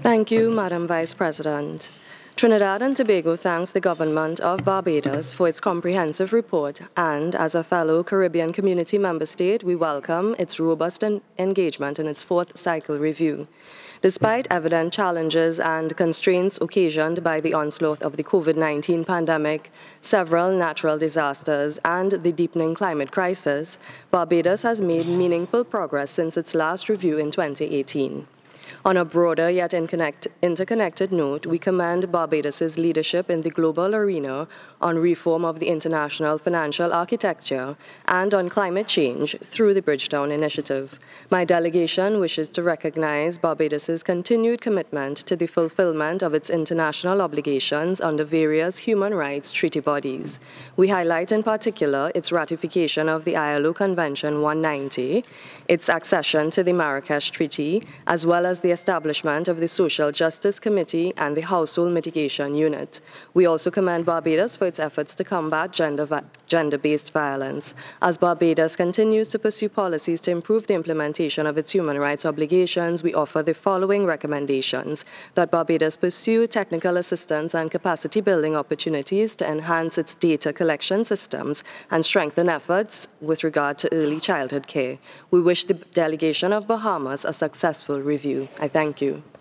Thank you, Madam Vice President. Trinidad and Tobago thanks the government of Barbados for its comprehensive report, and as a fellow Caribbean Community member state, we welcome its robust engagement in its fourth cycle review. Despite evident challenges and constraints occasioned by the onslaught of the COVID-19 pandemic, several natural disasters, and the deepening climate crisis, Barbados has made meaningful progress since its last review in 2018. On a broader yet interconnected note, we commend Barbados's leadership in the global arena on reform of the international financial architecture and on climate change through the Bridgetown Initiative. My delegation wishes to recognize Barbados's continued commitment to the fulfillment of its international obligations under various human rights treaty bodies. We highlight in particular its ratification of the ILO Convention 190, its accession to the Marrakesh Treaty, as well as the establishment of the Social Justice Committee and the Household Mitigation Unit. We also commend Barbados for its efforts to combat gender-based violence. As Barbados continues to pursue policies to improve the implementation of its human rights obligations, we offer the following recommendations: that Barbados pursue technical assistance and capacity building opportunities to enhance its data collection systems and strengthen efforts with regard to early childhood care. We wish the delegation of Bahamas a successful review. I thank you.